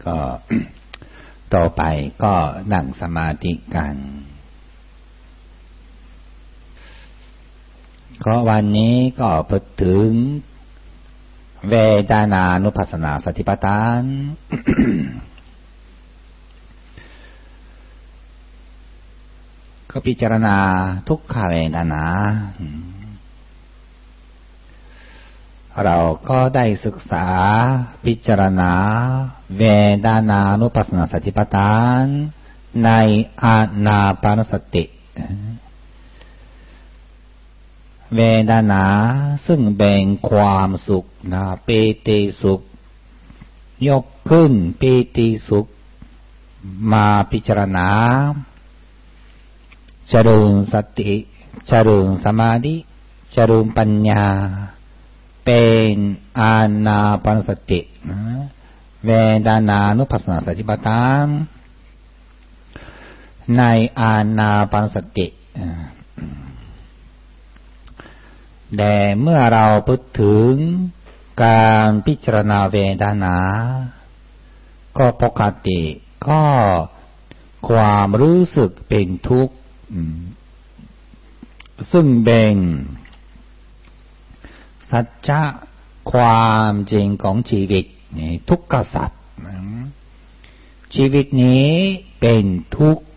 ก็ ต่อไปก็นั่งสมาธิกันก็วันนี้ก็พูดถึงเวทนานุปัสสนาสติปัฏฐาน ก็พิจารณาทุกขเวทนาเราก็ได้ศึกษาพิจารณาเวทนานุปัสสนาสติปัฏฐานในอานาปานสติเวทนาซึ่งแบ่งความสุขนะปีติสุขยกขึ้นปีติสุขมาพิจารณาเจริญสติเจริญสมาธิเจริญปัญญาเป็นอานาปานสติเวทนานุปัสสนาสติปัฏฐานในอานาปานสติแต่เมื่อเราพูดถึงการพิจารณาเวทนาก็ปกติก็ความรู้สึกเป็นทุกข์ซึ่งเป็นสัจจะความจริงของชีวิตทุกขสัจชีวิตนี้เป็นทุกข์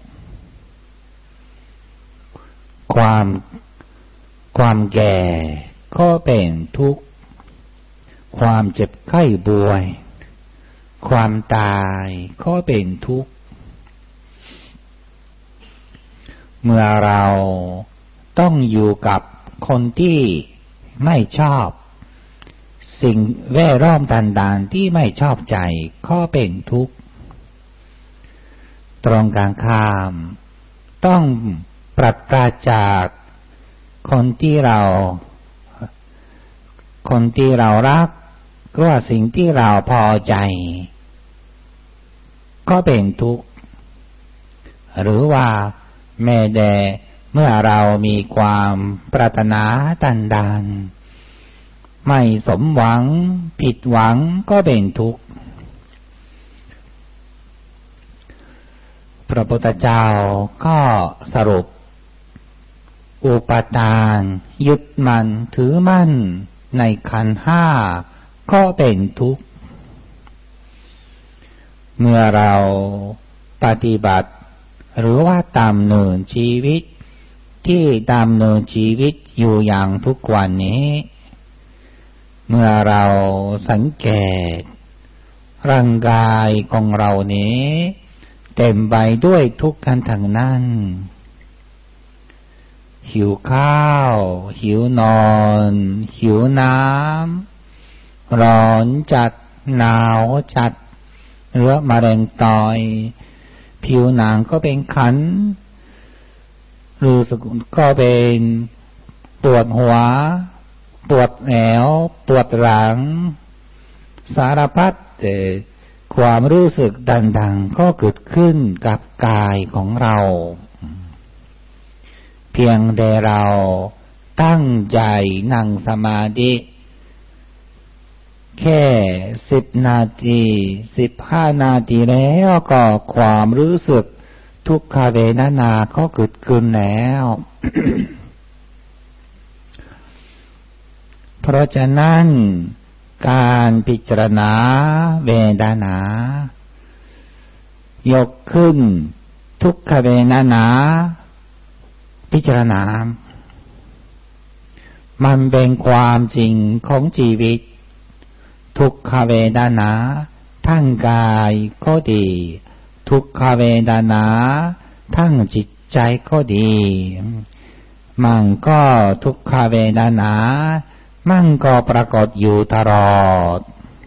ความแก่ก็เป็นทุกข์ความเจ็บไข้ป่วยความตายก็เป็นทุกข์เมื่อเราต้องอยู่กับคนที่ไม่ชอบสิ่งแวดล้อมต่างๆที่ไม่ชอบใจก็เป็นทุกข์ตรงกันข้ามต้องปราศจากคนที่เรารักก็ว่าสิ่งที่เราพอใจก็เป็นทุกข์หรือว่าแม้แต่เมื่อเรามีความปรารถนาต่างๆไม่สมหวังผิดหวังก็เป็นทุกข์พระพุทธเจ้าก็สรุปอุปาทานยึดมั่นถือมั่นในขันธ์ห้าก็เป็นทุกข์เมื่อเราปฏิบัติหรือว่าดำเนินชีวิตที่ดำเนินชีวิตอยู่อย่างทุกวันนี้เมื่อเราสังเกตร่างกายของเรานี้เต็มไปด้วยทุกข์กันทั้งนั้นหิวข้าวหิวนอนหิวน้ำร้อนจัดหนาวจัดหรือมะเร็งตอยผิวหนังก็เป็นขันรู้สึกก็เป็นปวดหัวปวดแอวปวดหลังสารพัดความรู้สึกต่างๆก็เกิดขึ้นกับกายของเราเพียงแต่เราตั้งใจนั่งสมาธิแค่10 นาที15 นาทีแล้วก็ความรู้สึกทุกขเวทนาก็เกิดขึ้นแล้ว เพราะฉะนั้นการพิจารณาเวทนายกขึ้นทุกขเวทนาพิจารณามันเป็นความจริงของชีวิตทุกขเวทนาทั้งกายก็ดีทุกขเวทนาทั้งจิตใจก็ดีมันก็ทุกขเวทนามันก็ปรากฏอยู่ตลอด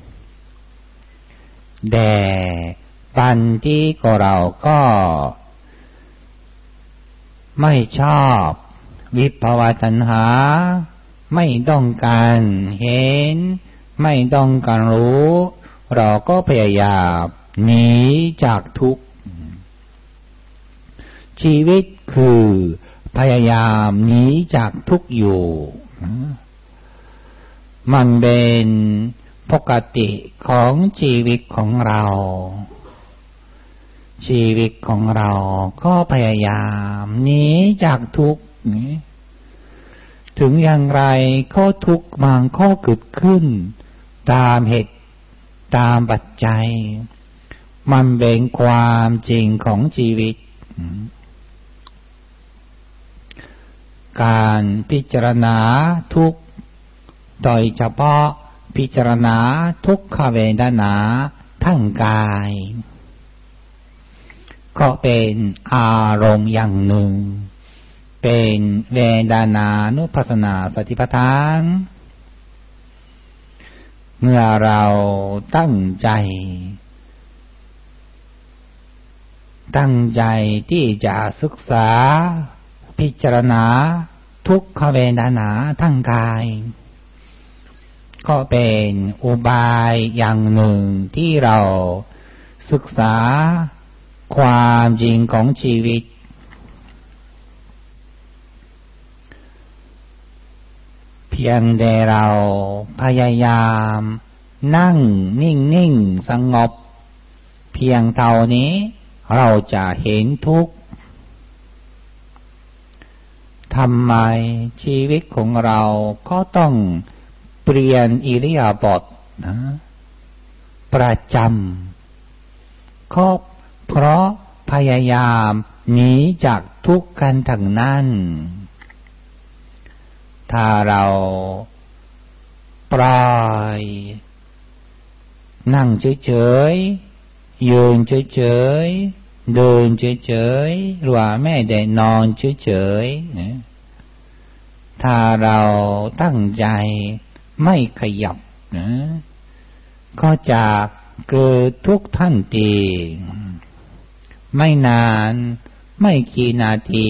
แต่บัณฑิตของเราก็ไม่ชอบวิภวตัณหาไม่ต้องการเห็นไม่ต้องการรู้เราก็พยายามหนีจากทุกข์ชีวิตคือพยายามหนีจากทุกข์อยู่มันเป็นปกติของชีวิตของเราชีวิตของเราก็พยายามหนีจากทุกข์ถึงอย่างไรก็ทุกข์บางข้อเกิดขึ้นตามเหตุตามปัจจัยมันเป็นความจริงของชีวิตการพิจารณาทุกข์โดยเฉพาะพิจารณาทุกขเวทนาทั้งกายก็เป็นอารมณ์อย่างหนึ่งเป็นเวทนานุปัสสนาสติปัฏฐานเมื่อเราตั้งใจที่จะศึกษาพิจารณาทุกขเวทนาทั้งกายก็เป็นอุบายอย่างหนึ่งที่เราศึกษาความจริงของชีวิตเพียงแต่เราพยายามนั่งนิ่งๆสงบเพียงเท่านี้เราจะเห็นทุกข์ทำไมชีวิตของเราก็ต้องเปลี่ยนอิริยาบถนะประจำก็เพราะพยายามหนีจากทุกข์กันทั้งนั้นถ้าเราปล่อยนั่งเฉยๆยืนเฉยๆเดินเฉยๆหรือว่าแม้แต่นอนเฉยๆถ้าเราตั้งใจไม่ขยับก็จะเกิดทุกข์ทันทีไม่นานไม่กี่นาที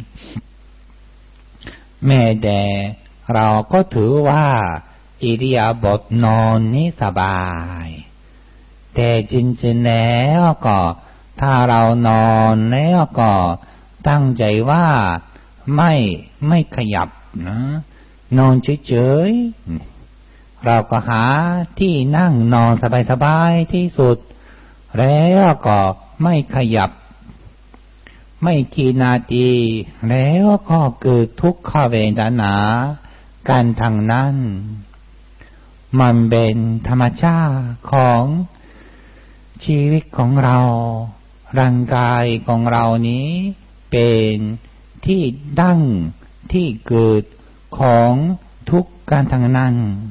แม้แต่เราก็ถือว่าอิริยาบถนอนนี้สบายแต่จริงๆแล้วก็ถ้าเรานอนแล้วก็ตั้งใจว่าไม่ขยับนะนอนเฉยๆเราก็หาที่นั่งนอนสบายๆที่สุดแล้วก็ไม่ขยับไม่กี่นาทีแล้วก็เกิดทุกขเวทนากันทางนั้นมันเป็นธรรมชาติของชีวิตของเราร่างกายของเรานี้เป็นที่ตั้งที่เกิดของทุกข์กันทางนั้น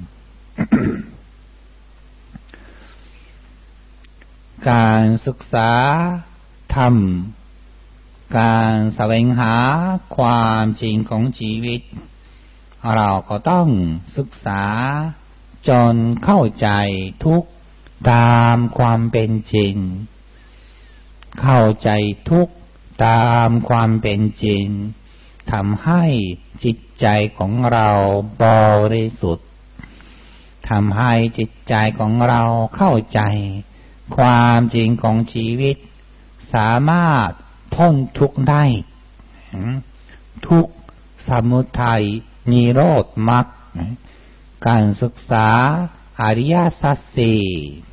การศึกษาธรรมการแสวงหาความจริงของชีวิตเราก็ต้องศึกษาจนเข้าใจทุกข์ตามความเป็นจริงเข้าใจทุกข์ตามความเป็นจริงทำให้จิตใจของเราบริสุทธิ์ทำให้จิตใจของเราเข้าใจความจริงของชีวิตสามารถพ้นทุกข์ได้ทุกข์สมุทัยนิโรธมรรคการศึกษาอริยสัจสี่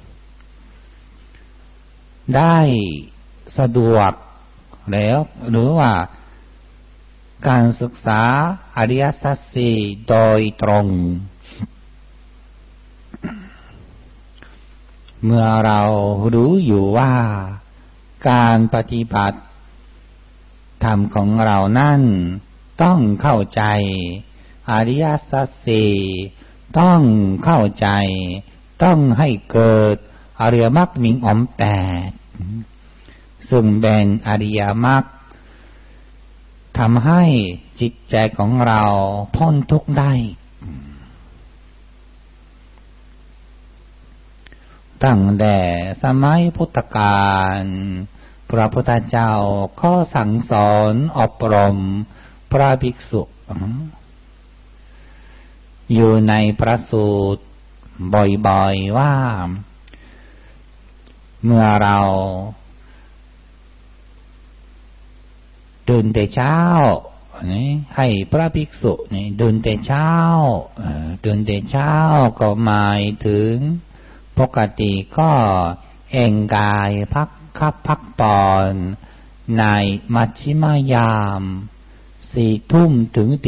ได้สะดวกแล้วหรือว่าการศึกษาอริยสัจสี่โดยตรงเมื่อเรารู้อยู่ว่าการปฏิบัติธรรมของเรานั้นต้องเข้าใจอริยสัจสี่ต้องเข้าใจต้องให้เกิดอริยมรรคมีองค์แปดซึ่งเป็นอริยมรรคทำให้จิตใจของเราพ้นทุกข์ได้ตั้งแต่สมัยพุทธกาลพระพุทธเจ้าก็สั่งสอนอบรมพระภิกษุอยู่ในพระสูตรบ่อยๆว่าเมื่อเราตื่นแต่เช้านี่ให้พระภิกษุนี่ตื่นแต่เช้าตื่นแต่เช้าก็หมายถึงปกติก็เอนกายพักผ่อนในมัชฌิมยาม4 ทุ่มถึงตี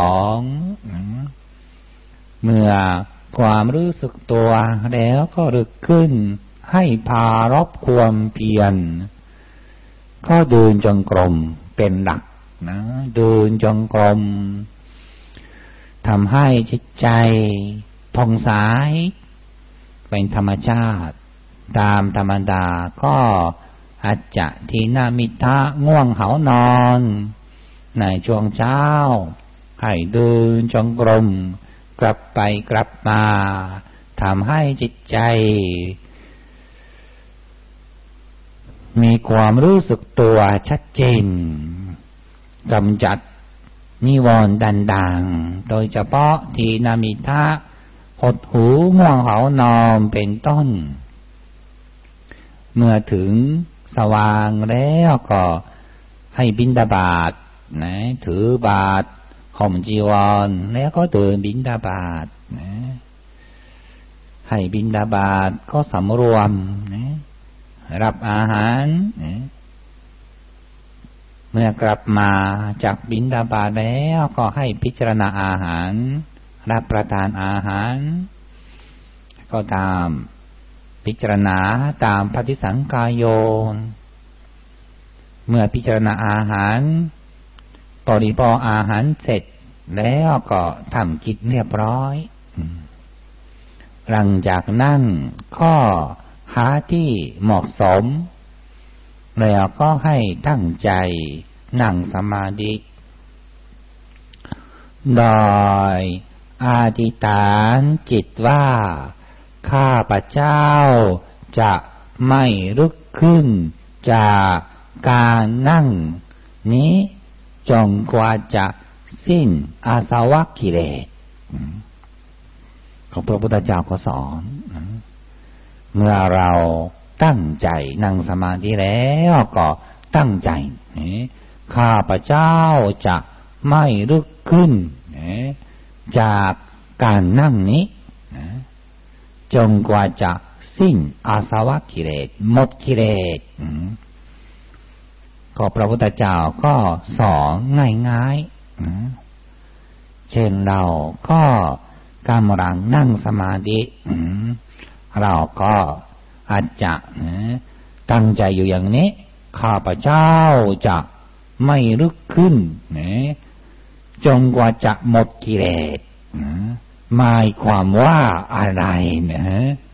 2เมื่อความรู้สึกตัวแล้วก็ลุกขึ้นให้พารบความเพียรก็เดินจงกรมเป็นหลักนะเดินจงกรมทำให้จิตใจผ่องใสเป็นธรรมชาติตามธรรมดาก็อาจจะทีนามิทะง่วงเหานอนในช่วงเช้าให้เดินจงกรมกลับไปกลับมาทำให้จิตใจมีความรู้สึกตัวชัดเจนกำจัดนิวรณ์ต่างๆโดยเฉพาะทีนามิทะหดหูง่วงเหานอนเป็นต้นเมื่อถึงสว่างแล้วก็ให้บิณฑบาตนะถือบาตรห่มจีวรแล้วก็เดินบิณฑบาตนะให้บิณฑบาตก็สำรวมนะรับอาหารนะเมื่อกลับมาจากบิณฑบาตแล้วก็ให้พิจารณาอาหารรับประทานอาหารก็ตามพิจารณาตามปฏิสังขารโยนเมื่อพิจารณาอาหารบริโภคอาหารเสร็จแล้วก็ทำกิจเรียบร้อยหลังจากนั้นก็หาที่เหมาะสมแล้วก็ให้ตั้งใจนั่งสมาธิโดยอธิษฐานจิตว่าข้าพเจ้าจะไม่ลุกขึ้นจากการนั่งนี้จนกว่าจะสิ้นอาสวะกิเลสของพระพุทธเจ้าก็สอนเมื่อเราตั้งใจนั่งสมาธิแล้วก็ตั้งใจข้าพเจ้าจะไม่ลุกขึ้นจากการนั่งนี้จนกว่าจะสิ้นอาสวะกิเลสหมดกิเลสก็พระพุทธเจ้าก็สอนง่ายๆเช่นเราก็กำลังนั่งสมาธิเราก็อาจจะตั้งใจอยู่อย่างนี้ข้าพเจ้าจะไม่ลุกขึ้นจนกว่าจะหมดกิเลสหมายความว่าอะไรเนี่ย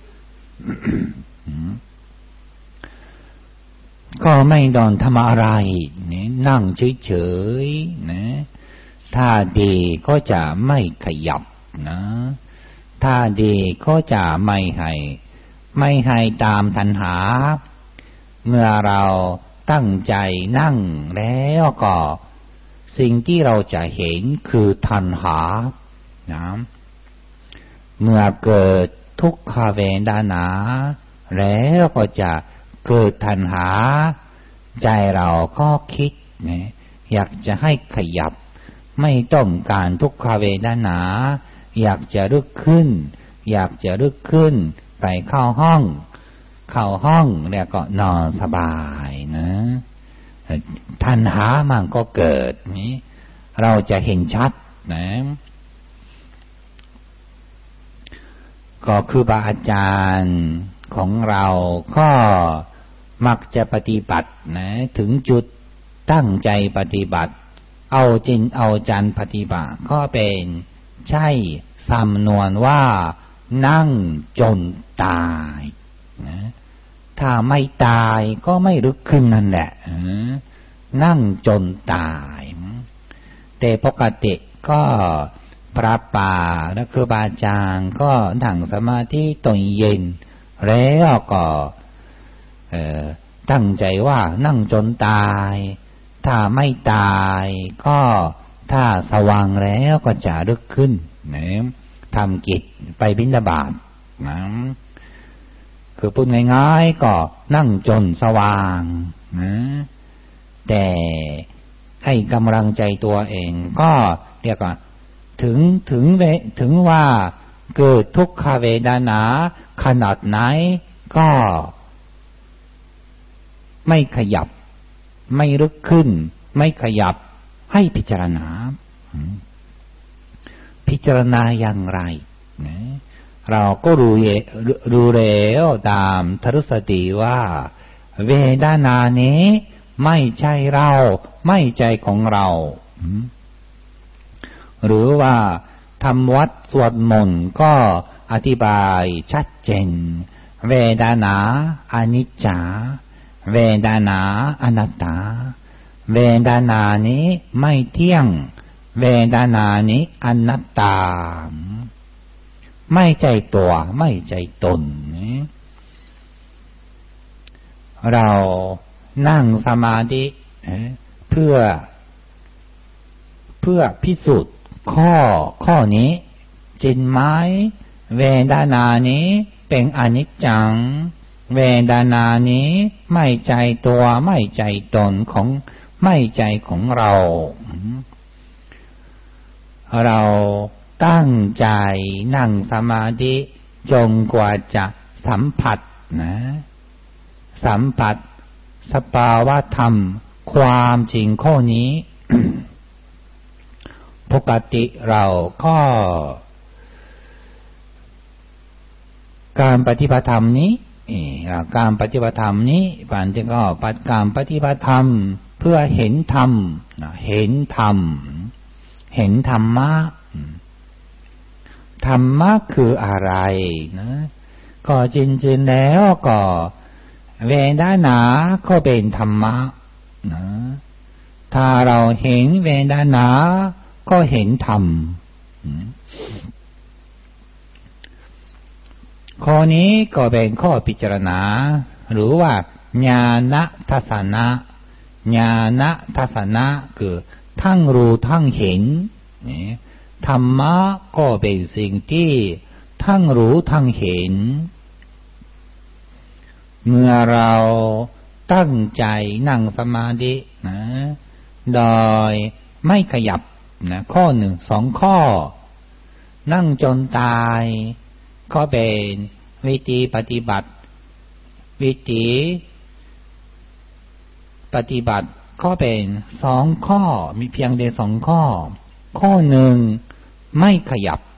ก็ไม่ต้องทำอะไรนั่งเฉยๆนะถ้าดีก็จะไม่ขยับนะถ้าดีก็จะไม่ให้ตามตัณหาเมื่อเราตั้งใจนั่งแล้วก็สิ่งที่เราจะเห็นคือตัณหานะเมื่อเกิดทุกขเวทนาแล้วก็จะเกิดตัณหาใจเราก็คิดนะอยากจะให้ขยับไม่ต้องการทุกขเวทนาอยากจะลุกขึ้นไปเข้าห้องแล้วก็นอนสบายนะตัณหามันก็เกิดนี้เราจะเห็นชัดนะก็คือพระอาจารย์ของเราก็มักจะปฏิบัตินะถึงจุดตั้งใจปฏิบัติเอาจริงเอาจังปฏิบัติก็เป็นใช่สำนวนว่านั่งจนตายนะถ้าไม่ตายก็ไม่ลุกขึ้นนั่นแหละนั่งจนตายแต่ปกติก็พระป่าและครูบาอาจารย์ก็นั่งสมาธิตอนเย็นแล้วก็ตั้งใจว่านั่งจนตายถ้าไม่ตายก็ถ้าสว่างแล้วก็จะลุกขึ้นนะทำกิจไปบิณฑบาตนะคือพูดง่ายๆก็นั่งจนสว่างนะแต่ให้กำลังใจตัวเองก็เรียกว่าถึงว่าเกิดทุกขเวทนาขนาดไหนก็ไม่ขยับไม่ลุกขึ้นไม่ขยับให้พิจารณาอย่างไรเราก็รู้แล้วตามทรุสติว่าเวทนานี้ไม่ใช่เราไม่ใช่ของเราหรือว่าทำวัดสวดมนต์ก็อธิบายชัดเจนเวทนาอนิจจาเวทนาอนัตตาเวทนานี้ไม่เที่ยงเวทนานี้อนัตตาไม่ใช่ตัวไม่ใช่ตนเรานั่งสมาธิเพื่อพิสูจน์ข้อนี้จริงไหมเวทนานี้เป็นอนิจจังเวทนานี้ไม่ใจตัวไม่ใจตนของไม่ใจของเราตั้งใจนั่งสมาธิจนกว่าจะสัมผัสสภาวะธรรมความจริงข้อนี้ ปกติเราก็การปฏิบัติธรรมนี้การปฏิบัติธรรมนี้ปัญญาก็การปฏิบัติธรรมเพื่อเห็นธรรมเห็นธรรมมะธรรมะคืออะไรนะก็จริงๆแล้วก็เวทนาก็เป็นธรรมะนะถ้าเราเห็นเวทนาก็เห็นธรรมข้อนี้ก็เป็นข้อพิจารณาหรือว่าญาณทัศนะคือทั้งรู้ทั้งเห็นธรรมะก็เป็นสิ่งที่ทั้งรู้ทั้งเห็นเมื่อเราตั้งใจนั่งสมาธิโดยไม่ขยับข้อหนึ่งสองข้อนั่งจนตายก็เป็นวิธีปฏิบัติก็เป็นสองข้อมีเพียงเดียวสองข้อหนึ่งไม่ขยับ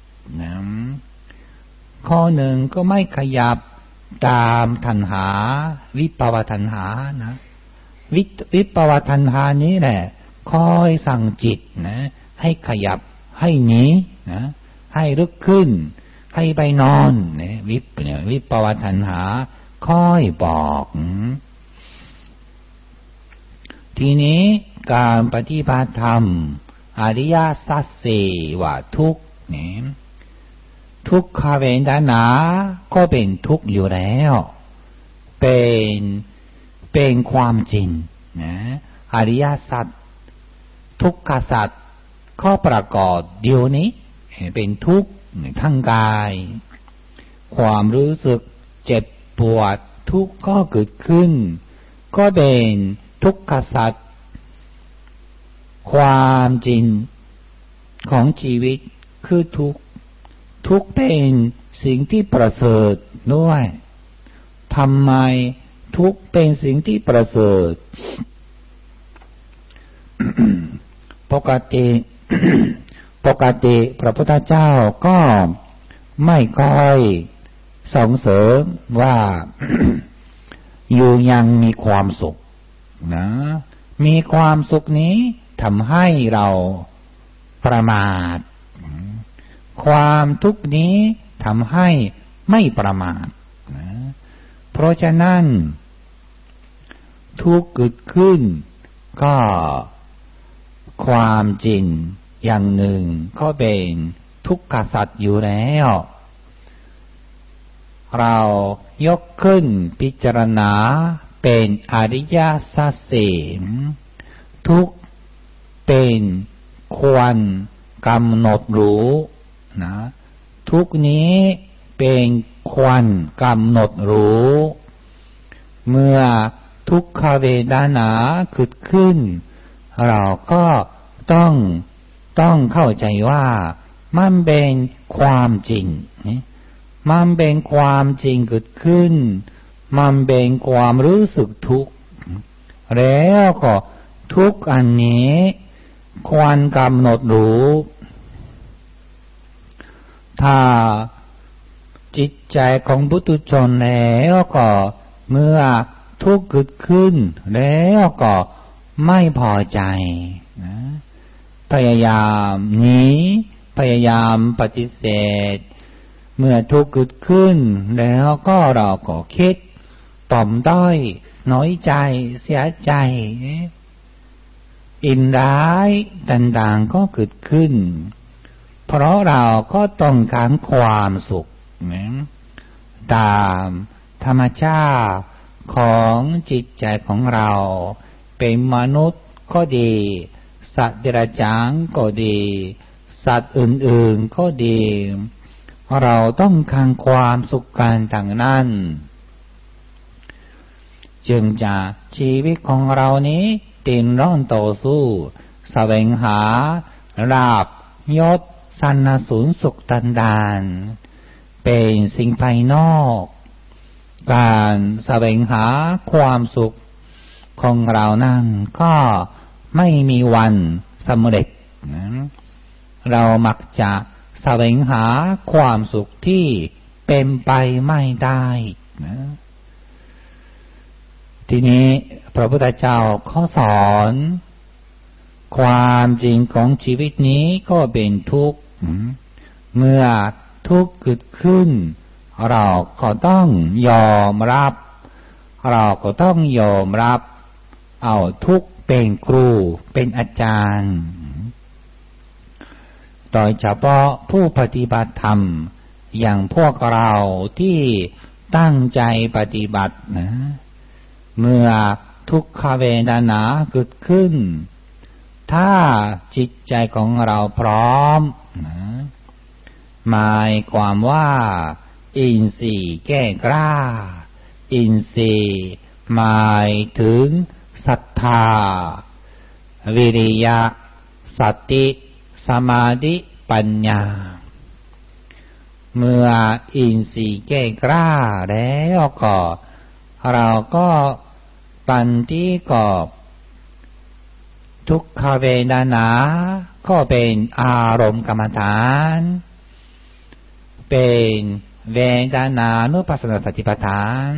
ข้อหนึ่งก็ไม่ขยับตามตัณหาวิภวตัณหานะวิภวตัณหานี้แหละคอยสั่งจิตให้ขยับให้หนีให้ลุกขึ้นให้ไปนอนวิภวตัณหาคอยบอกทีนี้การปฏิบัติธรรมอริยสัจสี่ว่าทุกข์ทุกขเวทนาก็เป็นทุกข์อยู่แล้วเป็นความจริงอริยสัจทุกขสัจข้อประกอบเดียวนี้เป็นทุกข์ทั้งกายความรู้สึกเจ็บปวดทุกข์ก็เกิดขึ้นก็เป็นทุกขสัจความจริงของชีวิตคือทุกข์เป็นสิ่งที่ประเสริฐด้วยทำไมทุกข์เป็นสิ่งที่ประเสริฐ ปกติพระพุทธเจ้าก็ไม่ค่อยส่งเสริมว่า อยู่ยังมีความสุขมีความสุขนี้ทำให้เราประมาทความทุกข์นี้ทำให้ไม่ประมาทเพราะฉะนั้นทุกข์เกิดขึ้นก็ความจริงอย่างหนึ่งก็เป็นทุกขสัจอยู่แล้วเรายกขึ้นพิจารณาเป็นอริยสัจสี่ทุกข์เป็นควรกำหนดรู้ทุกนี้เป็นควรกำหนดรู้เมื่อทุกขเวทนาเกิดขึ้นเราก็ต้องเข้าใจว่ามันเป็นความจริงมันเป็นความจริงเกิดขึ้นมันเป็นความรู้สึกทุกข์แล้วก็ทุกข์อันนี้ควรกำหนดรู้ถ้าจิตใจของปุถุชนแล้วก็เมื่อทุกข์เกิดขึ้นแล้วก็ไม่พอใจนะพยายามหนีพยายามปฏิเสธเมื่อทุกข์เกิดขึ้นแล้วก็เราก็คิดต่อมด้อยน้อยใจเสียใจอินร้ายต่างๆก็เกิดขึ้นเพราะเราก็ต้องการความสุขตามธรรมชาติของจิตใจของเราเป็นมนุษย์ก็ดีสัตว์เดรัจฉานก็ดีสัตว์อื่นๆก็ดีเราต้องการความสุขกันต่างนั้นจึงจะชีวิตของเรานี้ดิ้นรนต่อสู้แสวงหาลาภยศสรรเสริญสุขต่างๆเป็นสิ่งภายนอกการแสวงหาความสุขของเรานั้นก็ไม่มีวันสำเร็จเรามักจะแสวงหาความสุขที่เป็นไปไม่ได้ทีนี้พระพุทธเจ้าเขาสอนความจริงของชีวิตนี้ก็เป็นทุกข์เมื่อทุกข์เกิดขึ้นเราก็ต้องยอมรับเราก็ต้องยอมรับเอาทุกข์เป็นครูเป็นอาจารย์โดยเฉพาะผู้ปฏิบัติธรรมอย่างพวกเราที่ตั้งใจปฏิบัตินะเมื่อทุกขเวทนาเกิดขึ้นถ้าจิตใจของเราพร้อมนะหมายความว่าอินทรีย์แก้กล้าอินทรีย์หมายถึงศรัทธาวิริยะสติสมาธิปัญญาเมื่ออินทรีย์แก้กล้าแล้วก็เราก็ปัญญาก็ทุกขเวทนาก็เป็นอารมณ์กรรมฐานเป็นเวทนานุปัสสนาสติปัฏฐาน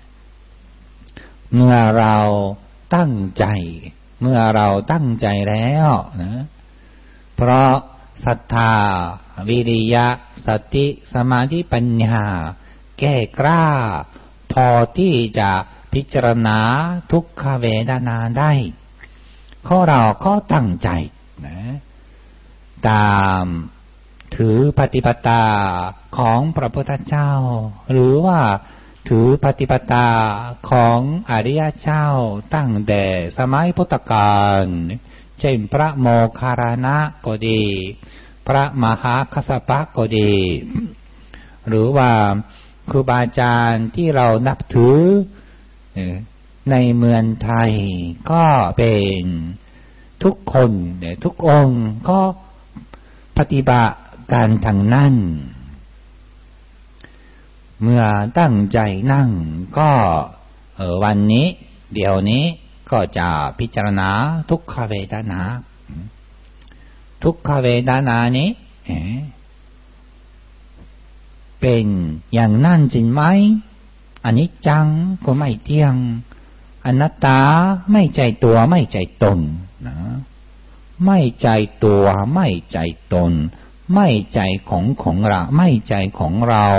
เมื่อเราตั้งใจแล้วนะเพราะศรัทธาวิริยะสติสมาธิปัญญาแก้กล้าพอที่จะพิจารณาทุกขเวทนาได้เพราะเราก็ตั้งใจนะตามถือปฏิปทาของพระพุทธเจ้าหรือว่าถือปฏิปทาของอริยเจ้าตั้งแต่สมัยพุทธกาลเช่นพระโมคคัลลานะก็ดีพระมหากัสสปะก็ดีหรือว่าครูบาอาจารย์ที่เรานับถือในเมืองไทยก็เป็นทุกคนทุกองค์ก็ปฏิบัติการทางนั้นเมื่อตั้งใจนั่งก็วันนี้เดี๋ยวนี้ก็จะพิจารณาทุกขเวทนาทุกขเวทนานี้เป็นอย่างนั้นจริงไหมอนิจจังก็ไม่เที่ยงอนัตตาไม่ใจตัวไม่ใจตนนะไม่ใจตัวไม่ใจตนไม่ใจของเราไม่ใจของเรา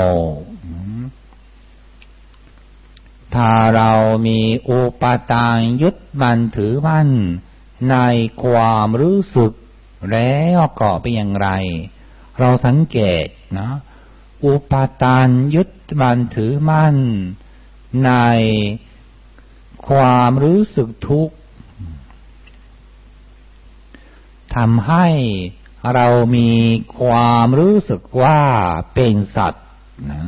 ถ้าเรามีอุปาทานยึดมั่นถือมั่นในความรู้สึกแล้วก็เป็นอย่างไรเราสังเกตนะอุปาทานยึดมั่นถือมั่นในความรู้สึกทุกข์ทำให้เรามีความรู้สึกว่าเป็นสัตว์นะ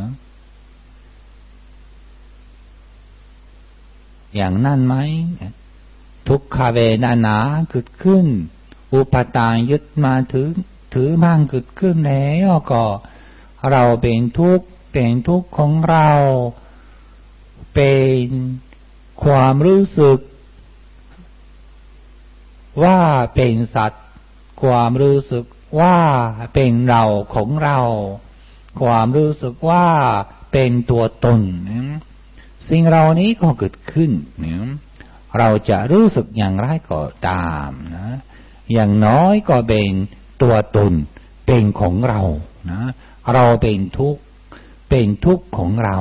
อย่างนั้นไหมทุกขเวทนาเกิดขึ้นอุปทานยึดมาถือมั่นเกิดขึ้นแล้วก็เราเป็นทุกข์ของเราเป็นความรู้สึกว่าเป็นสัตว์ความรู้สึกว่าเป็นเราของเราความรู้สึกว่าเป็นตัวตนสิ่งเหล่านี้ก็เกิดขึ้นเราจะรู้สึกอย่างไรก็ตามนะอย่างน้อยก็เป็นตัวตนเป็นของเรานะเราเป็นทุกข์ของเรา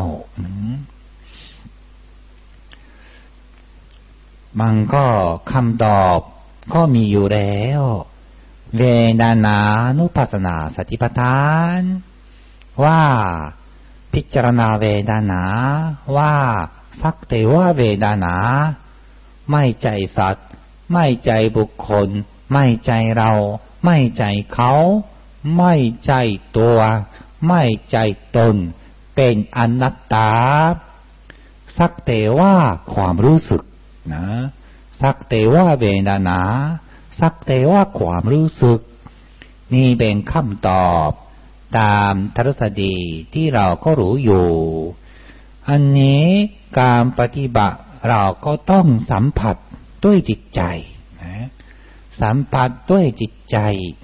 มันก็คำตอบก็มีอยู่แล้วเวทนานุปัสสนาสติปัฏฐานว่าพิจารณาเวทนาว่าสักแต่ว่าเวทนาไม่ใจสัตว์ไม่ใจบุคคลไม่ใจเราไม่ใจเขาไม่ใจตัวไม่ใจตนเป็นอนัตตาสักแต่ว่าความรู้สึกนะสักแต่ว่าเวทนาสักแต่ว่าความรู้สึกนี่เป็นคำตอบตามทฤษฎีที่เราก็รู้อยู่อันนี้การปฏิบัติเราก็ต้องสัมผัสด้วยจิตใจนะสัมผัสด้วยจิตใจ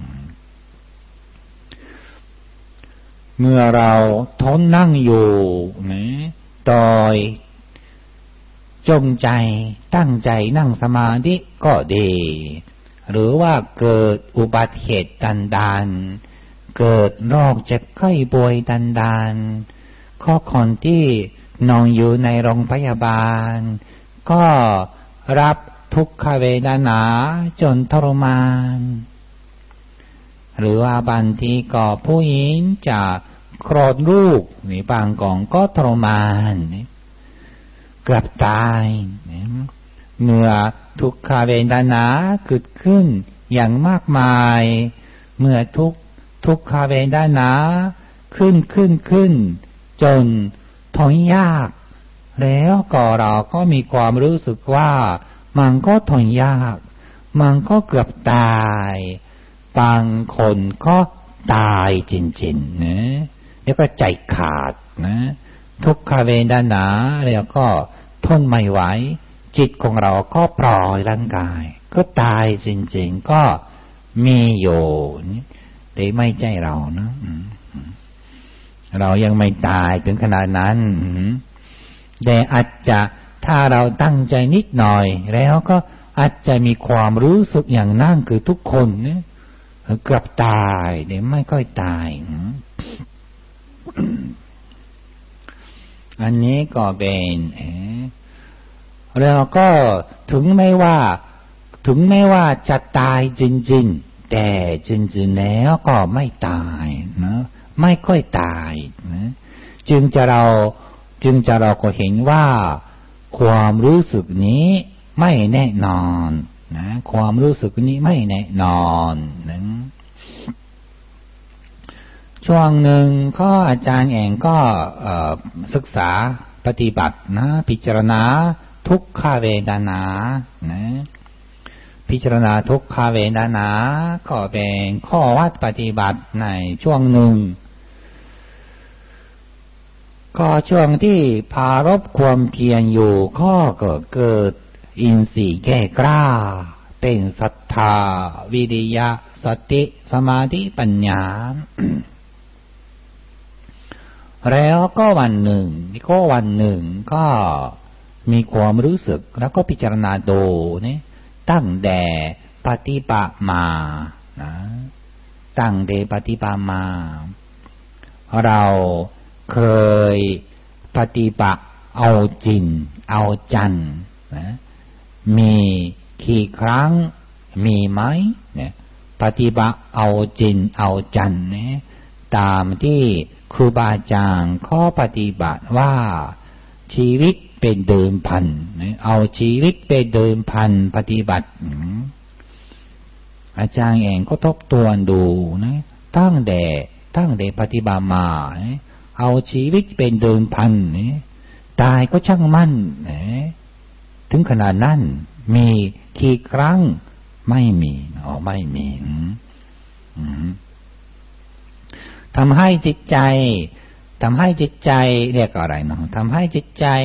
เมื่อเราทนนั่งอยู่นะโดยจงใจตั้งใจนั่งสมาธิก็ดีหรือว่าเกิดอุบัติเหตุดันเกิดโรคเจ็บไข้ป่วยดันข้อคนที่นอนอยู่ในโรงพยาบาลก็รับทุกขเวทนาจนทรมานหรือว่าบางทีก็ผู้หญิงจะคลอดลูกนี่บางกองก็ทรมานเกือบตายเมื่อทุกขเวทนาเกิดขึ้นอย่างมากมายเมื่อทุกขเวทนาขึ้นจนทนยากแล้วก็เราก็มีความรู้สึกว่ามันก็ทนยากมันก็เกือบตายบางคนก็ตายจริงๆนะแล้วก็ใจขาดนะทุกขเวทนาแล้วก็ทนไม่ไหวจิตของเราก็ปล่อยร่างกายก็ตายจริงๆก็มีอยู่แต่ไม่ใช่เรานะเรายังไม่ตายถึงขนาดนั้นแต่อาจจะถ้าเราตั้งใจนิดหน่อยแล้วก็อาจจะมีความรู้สึกอย่างนั้นคือทุกคนเนี่ยเกือบตายแต่ไม่ค่อยตายอันนี้ก็เป็นแล้วก็ถึงไม่ว่าจะตายจริงๆแต่จริงๆแล้วก็ไม่ตายนะไม่ค่อยตายนะจึงจะเราก็เห็นว่าความรู้สึกนี้ไม่แน่นอนนะความรู้สึกนี้ไม่แน่นอนนะช่วงหนึ่งก็อาจารย์เองก็ศึกษาปฏิบัตินะพิจารณาทุกขเวทนานะพิจารณาทุกขเวทนาก็เป็นข้อวัดปฏิบัติในช่วงหนึ่งก็ช่วงที่พารบความเพียรอยู่ก็เกิดอินทรีย์แก่กล้าเป็นศรัทธาวิริยะสติสมาธิปัญญา แล้วก็วันหนึ่งก็มีความรู้สึกแล้วก็พิจารณาดูนี่ตั้งแต่ปฏิบัติมานะตั้งแต่ปฏิบัติมาเราเคยปฏิบัติเอาจริงเอาจังนะมีกี่ครั้งมีไหมเนี่ยปฏิบัติเอาจริงเอาจังเนี่ยตามที่ครูบาอาจารย์ข้อปฏิบัติว่าชีวิตเป็นเดิมพันเอาชีวิตเป็นเดิมพันปฏิบัติอาจารย์เองก็ทบทวนดูนะตั้งแต่ปฏิบัติมาเอาชีวิตเป็นเดิมพันตายก็ช่างมั่นถึงขนาดนั้นมีกี่ครั้งไม่มีไม่มีทำให้จิตใจเรียกอะไรเนาะทำให้จิตใจ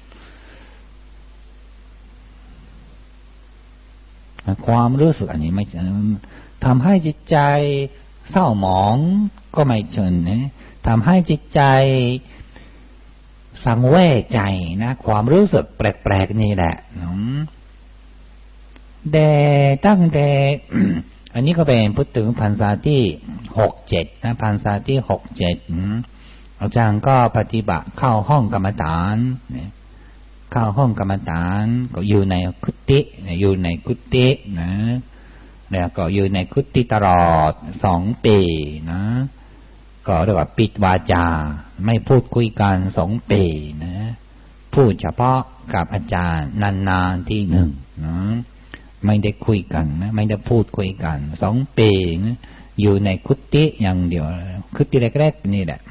ความรู้สึกอันนี้ไม่ทำให้จิตใจเศร้าหมองก็ไม่เชิญนะทำให้จิตใจสังเวชใจนะความรู้สึกแปลกๆนี่แหละตั้งแต่ อันนี้ก็เป็นพูดถึงพรรษาที่6-7นะพรรษาที่6-7อาจารย์ก็ปฏิบัติเข้าห้องกรรมฐานเข้าห้องกรรมฐานก็อยู่ในกุฏินะแล้วก็อยู่ในกุฏิตลอด2 ปีนะก็เรียกว่าปิดวาจาไม่พูดคุยกัน2 ปีนะพูดเฉพาะกับอาจารย์นานๆที่1นะไม่ได้คุยกันนะไม่ได้พูดคุยกัน2 ปีนะอยู่ในกุฏิอย่างเดียวกุฏิแรกๆนี่แหละ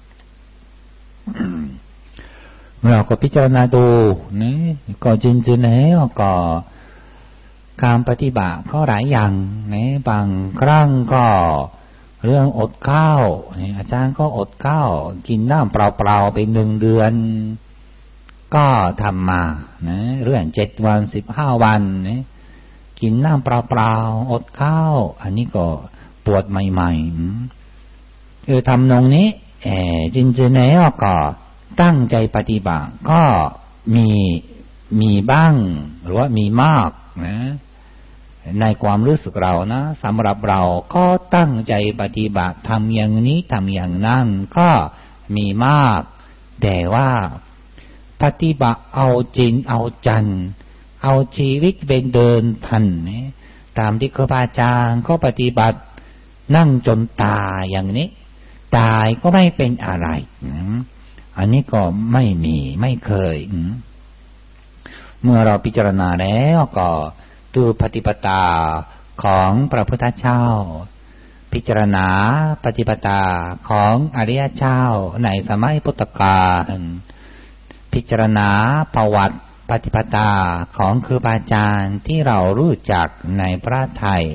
เราก็พิจารณาดูนะก็จริงๆแล้วก็การปฏิบัติก็หลายอย่างนะบางครั้งก็เรื่องอดข้าวอาจารย์ก็อดข้าวกินน้ำเปล่าๆไป1 เดือนก็ทำมานะเรื่อง7 วัน15 วันนะกินน้ำเปล่าๆอดข้าวอันนี้ก็ปวดใหม่ๆทำตรงนี้จริงๆแล้วก็ตั้งใจปฏิบัติก็มีบ้างหรือว่ามีมากนะในความรู้สึกเรานะสำหรับเราก็ตั้งใจปฏิบัติทำอย่างนี้ทำอย่างนั้นก็มีมากแต่ว่าปฏิบัติเอาจริงเอาจังเอาชีวิตเป็นเดินพันนะตามที่ครูบาอาจารย์ก็ปฏิบัตินั่งจนตายอย่างนี้ตายก็ไม่เป็นอะไรอันนี้ก็ไม่เคยเมื่อเราพิจารณาแล้วก็ดูปฏิปทาของพระพุทธเจ้าพิจารณาปฏิปทาของอริยเจ้าในสมัยพุทธกาลพิจารณาประวัติปฏิปทาของครูบาอาจารย์ที่เรารู้จักในพระไทย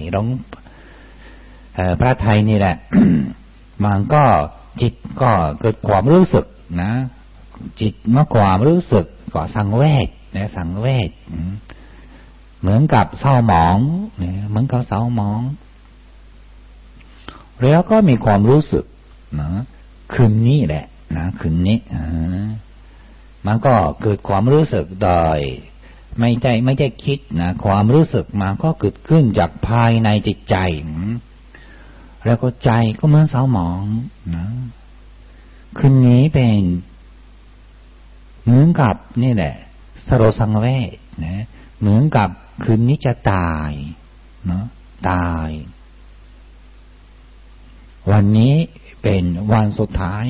พระไทยนี่แหละ มันก็จิตก็เกิดความรู้สึกนะจิตเมื่อความรู้สึกก็สังเวชนะสังเวชเหมือนกับเศร้าหมองเหมือนกับเศร้าหมองแล้วก็มีความรู้สึกนะคืนนี้แหละนะคืนนี้มันก็เกิดความรู้สึกโดยไม่ได้คิดนะความรู้สึกมันก็เกิดขึ้นจากภายในจิตใจแล้วก็ใจก็เหมือนเศร้าหมองนะคืนนี้เป็นเหมือนกับนี่แหละสโรสังเวชนะเหมือนกับคืนนี้จะตายเนาะตายวันนี้เป็นวันสุดท้าย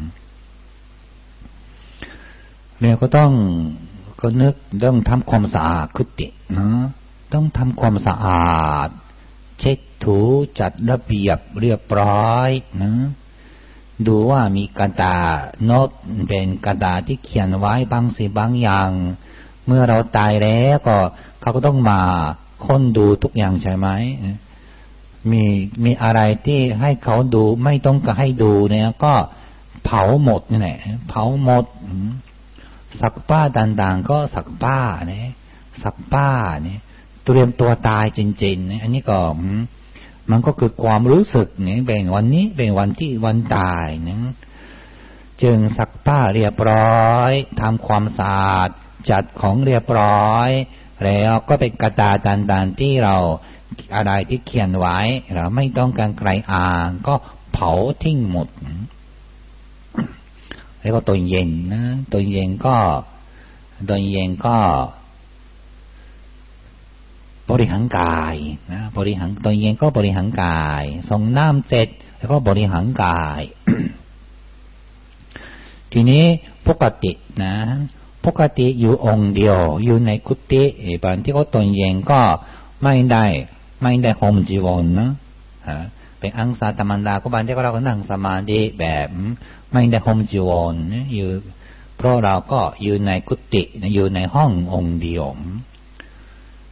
เราก็ต้องนึกต้องทำความสะอาดกุฏิเนาะต้องทำความสะอาดเช็ดถูจัดระเบียบเรียบร้อยนะดูว่ามีกระดาษโน้ตเป็นกระดาษที่เขียนไว้บางอย่างเมื่อเราตายแล้วก็เขาก็ต้องมาค้นดูทุกอย่างใช่ไหมมีอะไรที่ให้เขาดูไม่ต้องการให้ดูเนี่ยก็เผาหมดนี่แหละเผาหมดสักป้าต่างๆก็สักป้าเนี่ยสักป้าเนี่ยเตรียมตัวตายจริงๆเนี่ยอันนี้ก็มันก็คือความรู้สึกเนี่ยเป็นวันนี้เป็นวันตายเนี่ยจึงสักป้าเรียบร้อยทำความสะอาดจัดของเรียบร้อยแล้วก็เป็นกระดาษต่างๆที่เราอะไรที่เขียนไว้เราไม่ต้องการใครอ่านก็เผาทิ้งหมดแล้วก็ตัวเย็นนะตัวเย็นก็บริหารกายนะบริหารตัวเย็นก็บริหารกายส่งน้ำเสร็จแล้วก็บริหารกาย ทีนี้ปกตินะปกติอยู่องค์เดียวอยู่ในกุฏิบางที่เขาตนเย็นก็ไม่ได้ห่มจีวรนะเป็นอังสาธรรมดาก็บางที่เราก็นั่งสมาธิแบบไม่ได้ห่มจีวรอยู่เพราะเราก็อยู่ในกุฏิอยู่ในห้ององค์เดียว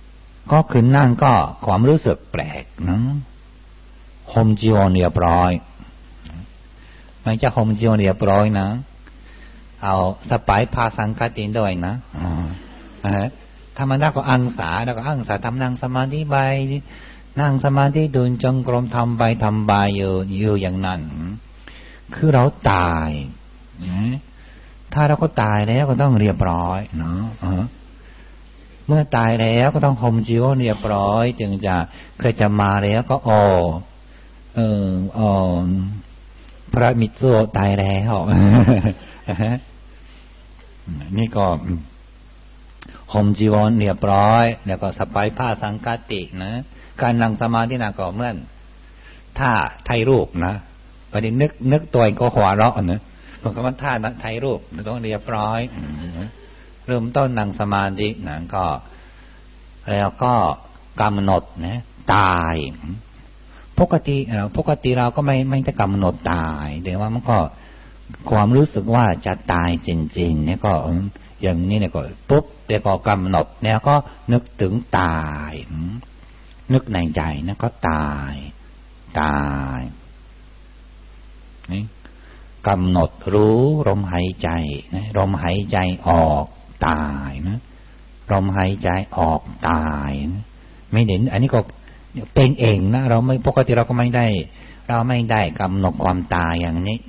ก็คือนั่งก็ความรู้สึกแปลกนะห่มจีวรเรียบร้อยไม่จะห่มจีวรเรียบร้อยนะเอาสบายพาสังกัดตินด้วยนะธรรมดาก็อังสาแล้วก็อังสาทำนั่งสมาธิไปนั่งสมาธิเดินจงกรมทำไปอยู่อย่างนั้นคือเราตายถ้าเราก็ตายแล้วก็ต้องเรียบร้อยเนาะเมื่อตายแล้วก็ต้องห่มจีวรเรียบร้อยจึงจะเคยจะมาแล้วก็พระมิตรโซตายแล้วนี่ก็ห่มจีวรเรียบร้อยแล้วก็สบายผ้าสังกัตินะการนั่งสมาธิน่ะก็เหมือนถ้าไทยรูปนะพอดีนึกตัวเองก็หัวเราะนะเพราะว่าท่าไทยรูปต้องเรียบร้อยเริ่มต้นนั่งสมาธินะก็แล้วก็กำหนดนะตายปกติเราก็ไม่ได้กำหนดตายเดี๋ยวว่ามันก็ความรู้สึกว่าจะตายจริงๆเนี่ยก็อย่างนี้เนี่ยก็ปุ๊บเดี๋ยวก็กำหนดแล้วก็นึกถึงตายนึกในใจนะก็ตายนี่กำหนดรู้ลมหายใจนะลมหายใจออกตายนะลมหายใจออกตายนะไม่เห็นอันนี้ก็เป็นเองนะเราไม่ปกติเราไม่ได้กำหนดความตายอย่างนี้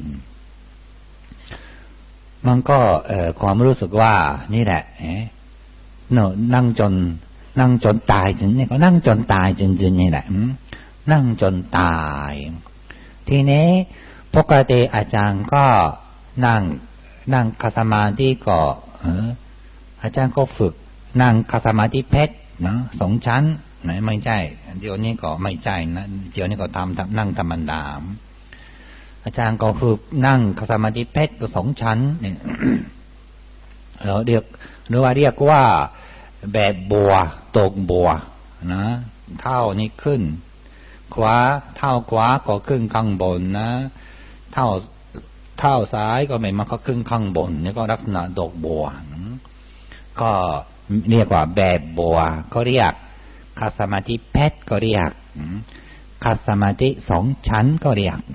มันก็ความรู้สึกว่านี่แหละนั่งจนตายจริงนี่ก็นั่งจนตายจริงๆนี่แหละนั่งจนตายทีนี้ปกติอาจารย์ก็นั่งคัสมาธิก็อาจารย์ก็ฝึกนั่งคัสมาธิเพชรนะ2 ชั้นไหนไม่ใช่เดี๋ยวนี้ก็ไม่ใช่นะเดี๋ยวนี้ก็นั่งธรรมดาอาจารย์ก็ฝึกนั่งคัสมาธิเพชรก็2 ชั้นเนี่ยเราเรียกว่าแบบบัวตกบัวนะเท้านี้ขึ้นเท้าขวาก็ขึ้นข้างบนนะเท้าซ้ายก็ไม่มาก็ขึ้นข้างบนนี่ก็ลักษณะดอกบัวก็เรียกว่าแบบบัวก็เรียกคัสมาธิเพชรก็เรียกคัสมาธิ2 ชั้นก็เรียก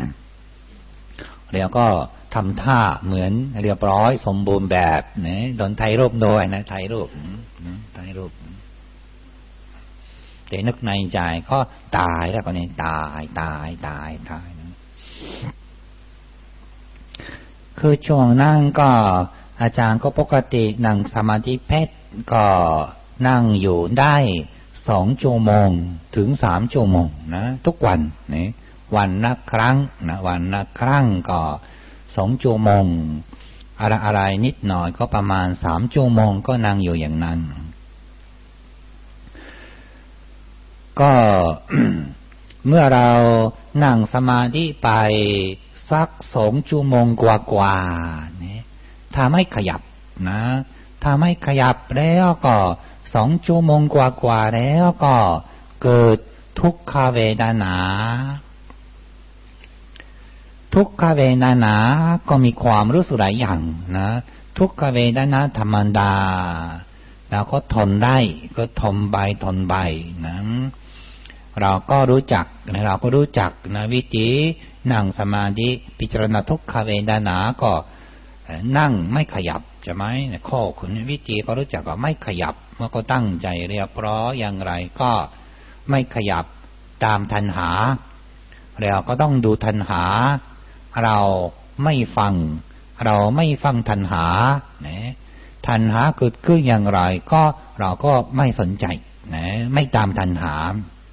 แล้วก็ทำท่าเหมือนเรียบร้อยสมบูรณ์แบบนะโดนถ่ายรูปโดยนะถ่ายรูปแต่นึกในใจก็ตายแล้วก็เนี่ยตายคือช่วงนั่งก็อาจารย์ก็ปกตินั่งสมาธิเพชรก็นั่งอยู่ได้2 ชั่วโมงถึง3 ชั่วโมงนะทุกวันนี่วันละครั้งนะวันละครั้งก็2 ชั่วโมงอะไรนิดหน่อยก็ประมาณ3 ชั่วโมงก็นั่งอยู่อย่างนั้นก็ เมื่อเรานั่งสมาธิไปสัก2 ชั่วโมงกว่าเนี่ยถ้าไม่ขยับนะถ้าไม่ขยับแล้วก็2 ชั่วโมงกว่าแล้วก็เกิดทุกขเวทนาทุกขเวทนาก็มีความรู้สึกหลายอย่างนะทุกขเวทนาธรรมดาเราก็ทนได้ก็ทนไปนะเราก็รู้จักนะวิธีนั่งสมาธิพิจารณาทุกขเวทนาก็นั่งไม่ขยับใช่ไหมข้อคุณวิธีก็รู้จักว่าไม่ขยับเมื่อก็ตั้งใจเรียบร้อยอย่างไรก็ไม่ขยับตามตัณหาเราก็ต้องดูตัณหาเราไม่ฟังตัณหาตัณหาเกิดขึ้นอย่างไรก็เราก็ไม่สนใจไม่ตามตัณหา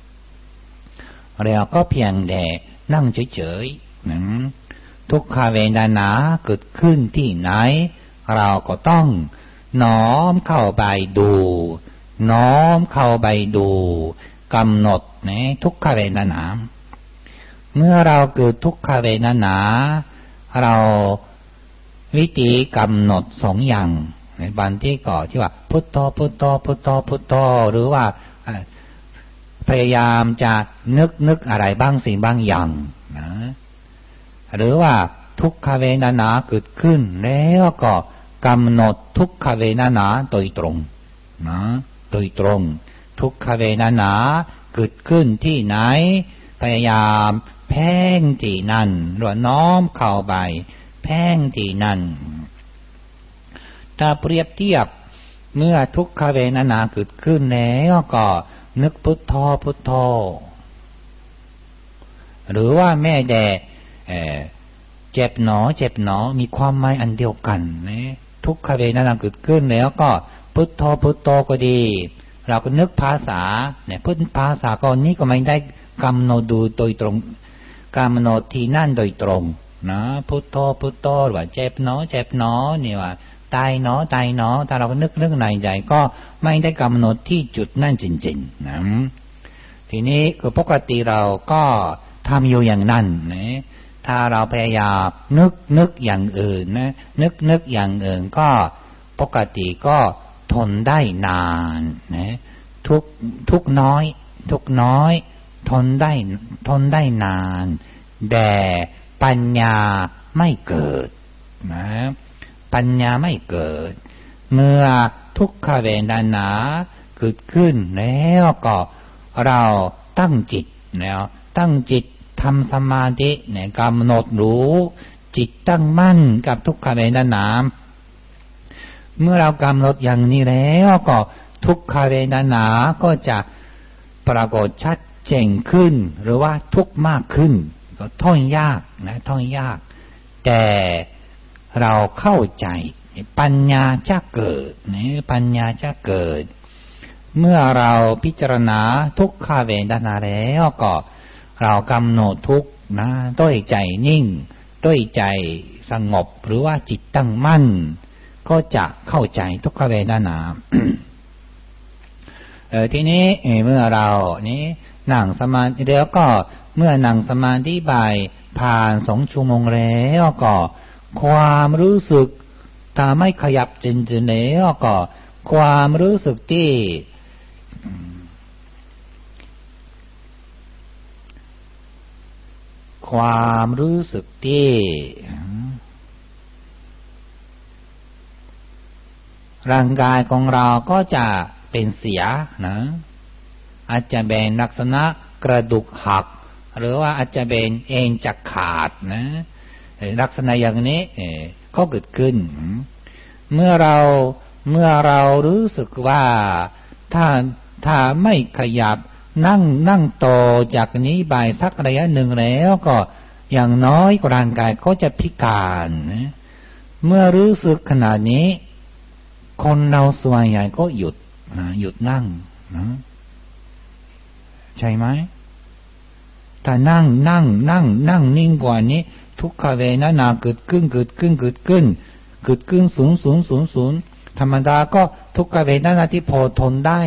เราก็เพียงแต่นั่งเฉยๆทุกขเวทนาเกิดขึ้นที่ไหนเราก็ต้องน้อมเข้าไปดูกำหนดทุกขเวทนาเมื่อเราเกิดทุกขเวทนาเราวิธีกำหนด2 อย่างในบางที่ก็ที่ว่าพุทโธพุทโธพุทโธพุทโธหรือว่าพยายามจะนึกอะไรบ้างสิ่งบางอย่างนะหรือว่าทุกขเวทนาเกิดขึ้นแล้วก็กำหนดทุกขเวทนาโดยตรงนะโดยตรงทุกขเวทนาเกิดขึ้นที่ไหนพยายามเพ่งที่นั่นหรือน้อมเข้าไปเพ่งที่นั่นถ้าเปรียบเทียบเมื่อทุกขเวทนาเกิดขึ้นแล้วก็นึกพุทโธพุทโธหรือว่าแม่แด่เจ็บหนอเจ็บหนอมีความหมายอันเดียวกันนะทุกขเวทนาเกิดขึ้นแล้วก็พุทโธพุทโธก็ดีเราก็นึกภาษาเนี่ยพุทธภาษาก็นี้ก็ไม่ได้กำหนดดูโดยตรงกำหนดที่นั่นโดยตรงนะพุทโธพุทโธหรือว่าเจ็บหนอเจ็บหนอนี่ว่าตายหนอตายหนอถ้าเราก็นึกในใจก็ไม่ได้กำหนดที่จุดนั่นจริงๆนะทีนี้คือปกติเราก็ทำอยู่อย่างนั้นนะถ้าเราพยายามนึกอย่างอื่นนะนึกอย่างอื่นก็ปกติก็ทนได้นานนะทุกน้อยทนได้นานแต่ปัญญาไม่เกิดนะปัญญาไม่เกิดเมื่อทุกขเวทนาเกิดขึ้นแล้วก็เราตั้งจิตแล้วตั้งจิตทำสมาธิเนี่ยกำหนดรู้จิตตั้งมั่นกับทุกขเวทนาเมื่อเรากำหนดอย่างนี้แล้วก็ทุกขเวทนาก็จะปรากฏชัดเจนขึ้นหรือว่าทุกข์มากขึ้นก็ท่องยากนะท่องยากแต่เราเข้าใจปัญญาจะเกิดนะปัญญาจะเกิดเมื่อเราพิจารณาทุกขเวทนาแล้วก็เรากำหนดทุกข์นะด้วยใจนิ่งด้วยใจสงบหรือว่าจิตตั้งมั่นก็จะเข้าใจทุกขเวทนา ทีนี้เมื่อเรานี้นั่งสมาธิแล้วก็เมื่อนั่งสมาธิไปผ่าน2 ชั่วโมงแล้วก็ความรู้สึกถ้าไม่ขยับจริงๆแล้วก็ความรู้สึกที่ร่างกายของเราก็จะเป็นเสียนะอาจจะเป็นลักษณะกระดูกหักหรือว่าอาจจะเป็นเอ็นจะขาดนะลักษณะอย่างนี้ก็เกิดขึ้นเมื่อเรารู้สึกว่าถ้าไม่ขยับนั่งต่อจากนี้ไปสักระยะหนึ่งแล้วก็อย่างน้อยร่างกายก็จะพิการนะเมื่อรู้สึกขนาดนี้คนเราส่วนใหญ่ก็หยุดนั่งนะใช่ไหมถ้านั่งนิ่งกว่านี้ทุกขเวทนาเกิดขึ้นสูงธรรมดาก็ทุกขเวทนาที่พอทนได้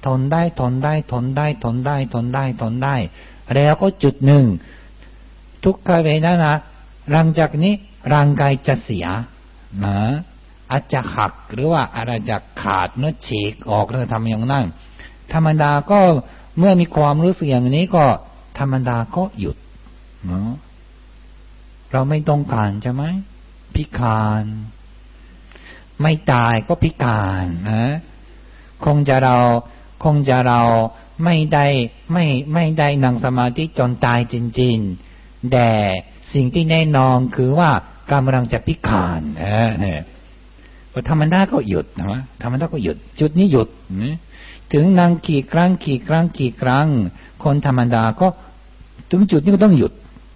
แล้วก็จุดหนึ่งทุกขเวทนาหลังจากนี้ร่างกายจะเสียนะอาจจะหักหรือว่าอะไรจะขาดเนื้อฉีกออกแล้วทำอย่างนั้นธรรมดาก็เมื่อมีความรู้สึกอย่างนี้ก็ธรรมดาก็หยุดเนาะเราไม่ต้องการใช่ไหมพิการไม่ตายก็พิการนะคงจะเราไม่ได้นั่งสมาธิจนตายจริงๆแต่สิ่งที่แน่นอนคือว่ากำลังจะพิการธรรมดาก็หยุดนะธรรมดาก็หยุดจุดนี้หยุดถึงนั่งกี่ครั้งคนธรรมดาก็ถึงจุดนี้ก็ต้องหยุด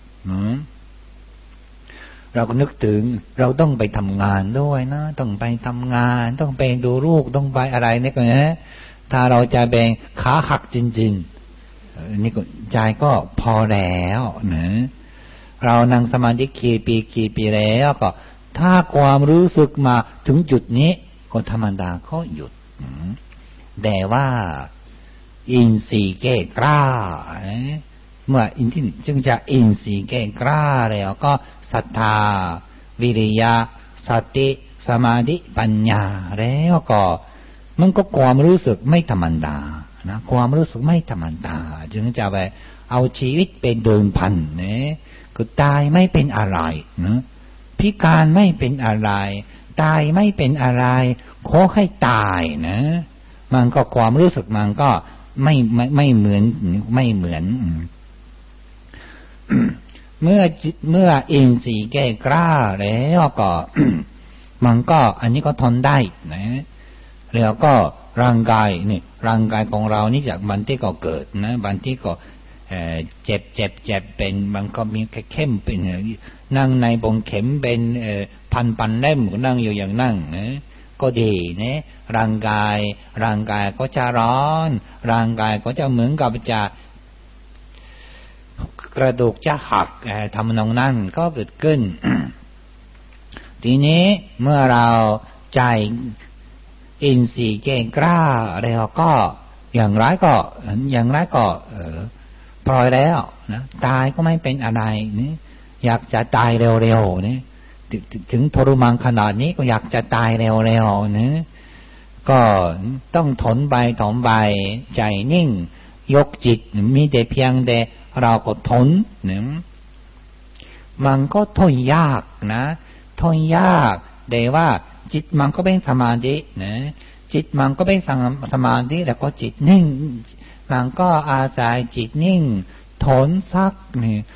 เราก็นึกถึงเราต้องไปทำงานด้วยนะต้องไปทำงานต้องไปดูลูกต้องไปอะไรนี่ก็นะถ้าเราจะแบ่งขาหักจริงๆนี่ก็ใจก็พอแล้วนะเรานั่งสมาธิกี่ปีแล้วก็ถ้าความรู้สึกมาถึงจุดนี้ก็ธรรมดาก็หยุดแต่ว่าอินทรีย์แก่กล้าเมื่ออินทรีย์จึงจะอินทรีย์แก่กล้าแล้วก็ศรัทธาวิริยะสติสมาธิปัญญาแล้วก็มันก็ความรู้สึกไม่ธรรมดานะความรู้สึกไม่ธรรมดาจึงจะไปเอาชีวิตเป็นเดิมพันนะคือตายไม่เป็นอะไรนะพิการไม่เป็นอะไรตายไม่เป็นอะไรขอให้ตายนะมันก็ความรู้สึกมันก็ไม่เหมือนเมื่ออินทรีย์แก่กล้าแล้วก็ มันก็อันนี้ก็ทนได้นะแล้วก็ร่างกายนี่ร่างกายของเรานี่จากบันที่ก็เกิดนะบันที่ก็เจ็บเป็นมันก็มีเข้มเป็นนั่งในบงเข็มเป็นพันเล่มก็นั่งอยู่อย่างนั่งนะก็ดีนะร่างกายก็จะร้อนร่างกายก็จะเหมือนกับจะกระดูกจะหักทำนองนั้นก็เกิดขึ้น ทีนี้เมื่อเราใจอินทรีย์แก่กล้าแล้วก็อย่างไรก็ปล่อยแล้วนะตายก็ไม่เป็นอะไรนี่อยากจะตายเร็วๆนี่ถึงทรมานขนาดนี้ก็อยากจะตายเร็วๆนะก็ต้องทนไปใจนิ่งยกจิตมีแต่เพียงแต่เราก็ทนนะมันก็ทนยากนะทนยากแต่ว่าจิตมันก็เป็นสมาธินะจิตมันก็เป็นสมาธิแล้วก็จิตนิ่งมันก็อาศัยจิตนิ่งทนสัก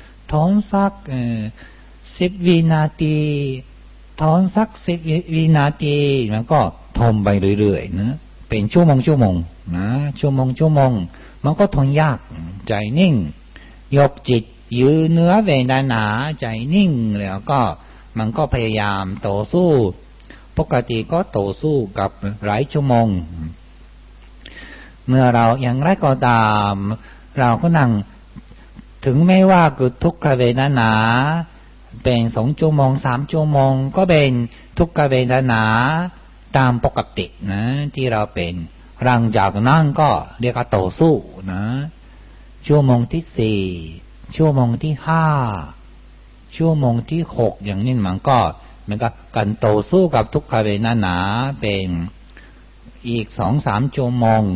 10 วินาทีทนสัก10 วินาทีมันก็ทนไปเรื่อยๆนะเป็นชั่วโมงนะชั่วโมงมันก็ทนยากใจนิ่งยกจิตยืนเนื้อเวทนาใจนิ่งแล้วก็มันก็พยายามต่อสู้ปกติก็ต่อสู้กับหลายชั่วโมงเมื่อเราอย่างไรก็ตามเราก็นั่งถึงแม้ว่าเกิดทุกขเวทนาเป็น2 ชั่วโมง3 ชั่วโมงก็เป็นทุกขเวทนาตามปกตินะที่เราเป็นหลังจากนั้นก็เรียกว่าต่อสู้นะชั่วโมงที่4ชั่วโมงที่5ชั่วโมงที่6อย่างนี้มันก็การต่อสู้กับทุกขเวทนาเป็นอีก 2-3 ชั่วโมง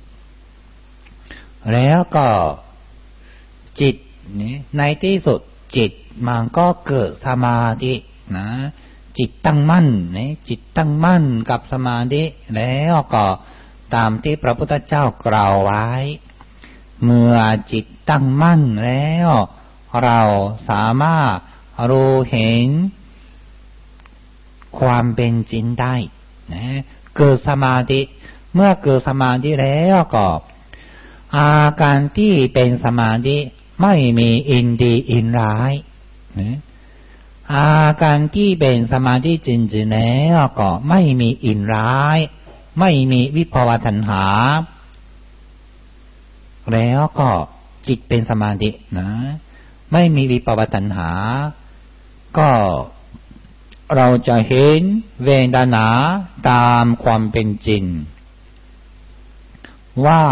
แล้วก็จิตนี่ในที่สุดจิตมันก็เกิดสมาธินะจิตตั้งมั่นนะจิตตั้งมั่นกับสมาธิแล้วก็ตามที่พระพุทธเจ้ากล่าวไว้เมื่อจิตตั้งมั่นแล้วเราสามารถรู้เห็นความเป็นจริงได้นะเกิดสมาธิเมื่อเกิดสมาธิแล้วก็อาการที่เป็นสมาธิไม่มีอินดีอินร้ายนะอาการที่เป็นสมาธิจริงๆแล้วก็ไม่มีอินร้ายไม่มีวิภวตัณหาแล้วก็จิตเป็นสมาธินะไม่มีวิภวตัณหาก็เราจะเห็นเวทนาตามความเป็นจริงว่า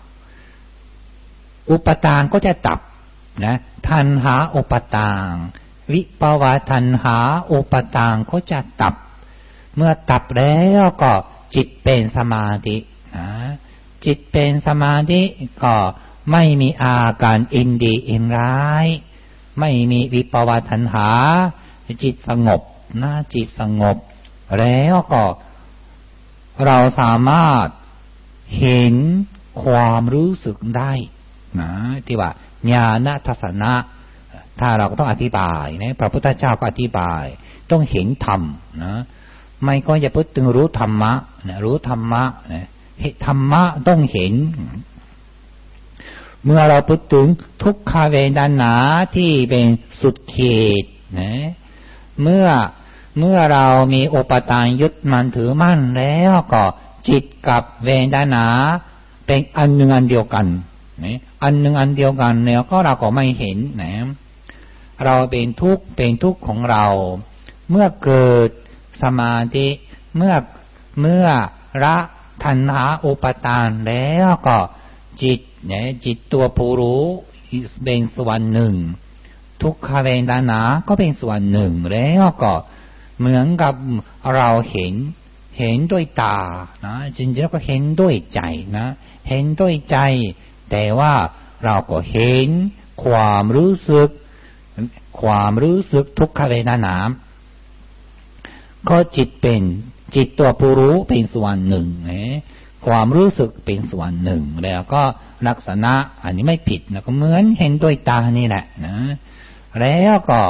อุปทานก็จะดับนะตัณหาอุปทานวิภวตัณหาอุปทานก็จะดับเมื่อดับแล้วก็จิตเป็นสมาธินะจิตเป็นสมาธิก็ไม่มีอาการอินดีอินร้ายไม่มีวิภวตัณหาจิตสงบนะจิตสงบแล้วก็เราสามารถเห็นความรู้สึกได้นะที่ว่าญาณทัศนะถ้าเราก็ต้องอธิบายนะพระพุทธเจ้าก็อธิบายต้องเห็นธรรมนะไม่ก็อย่าพูดถึงรู้ธรรมะนะรู้ธรรมะนะธรรมะต้องเห็นเมื่อเราพูดถึงทุกขเวทนาที่เป็นสุดเขตนะเมื่อเรามีอุปทานยึดมั่นถือมั่นแล้วก็จิตกับเวทนาเป็นอันหนึ่งอันเดียวกันนะอันหนึ่งอันเดียวกันแล้วก็เราก็ไม่เห็นนะเราเป็นทุกข์ของเราเมื่อเกิดสมาธิเมื่อละตัณหาอุปทานแล้วก็จิตเนี่ยจิตตัวผู้รู้เป็นส่วนหนึ่งทุกขเวทนาก็เป็นส่วนหนึ่งแล้วก็เหมือนกับเราเห็นด้วยตานะจริงๆแล้วก็เห็นด้วยใจนะเห็นด้วยใจแต่ว่าเราก็เห็นความรู้สึกทุกขเวทนาก็จิตตัวผู้รู้เป็นส่วนหนึ่งความรู้สึกเป็นส่วนหนึ่งแล้วก็ลักษณะอันนี้ไม่ผิดนะก็เหมือนเห็นด้วยตานี่แหละนะแล้วก็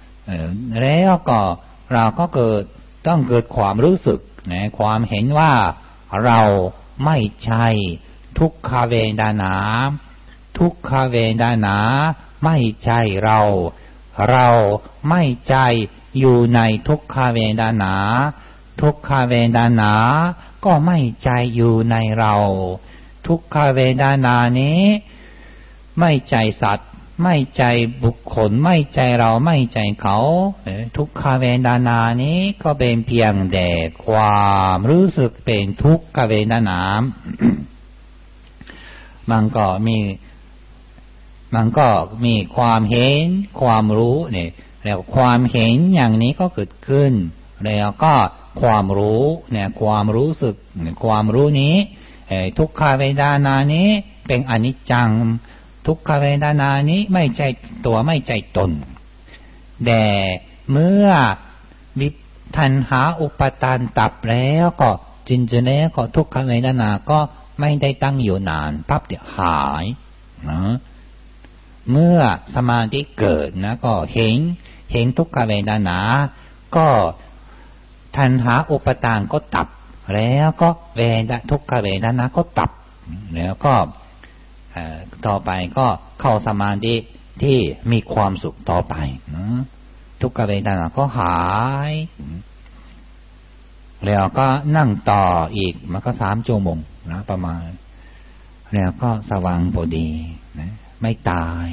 เราก็ต้องเกิดความรู้สึกนะความเห็นว่าเราไม่ใช่ทุกขเวทนาทุกขเวทนาไม่ใช่เราไม่ใจอยู่ในทุกขเวทนาทุกขเวทนาก็ไม่ใจอยู่ในเราทุกขเวทนานี้ไม่ใจสัตว์ไม่ใจบุคคลไม่ใจเราไม่ใจเขาทุกขเวทนานี้ก็เป็นเพียงแต่ความรู้สึกเป็นทุกขเวทนา มันก็มีความเห็นความรู้เนี่ยแล้วความเห็นอย่างนี้ก็เกิดขึ้นแล้วก็ความรู้เนี่ยความรู้สึกความรู้นี้ทุกขเวทนานี้เป็นอนิจจังทุกขเวทนานี้ไม่ใช่ตัวไม่ใช่ตนแต่เมื่อวิทันหาอุปทานตับแล้วก็จริงๆแล้วก็ทุกขเวทนาก็ไม่ได้ตั้งอยู่นานปั๊บเดี๋ยวหายนะเมื่อสมาธิเกิดนะก็เห็นทุกขเวทนาก็ทันหาอุปทานก็ตับแล้วก็ทุกขเวทนาก็ตับแล้วก็ต่อไปก็เข้าสมาธิที่มีความสุขต่อไปนะทุกขเวทนาก็หายแล้วก็นั่งต่ออีกมันก็3 ชั่วโมงนะประมาณแล้วก็สว่างพอดีนะไม่ตาย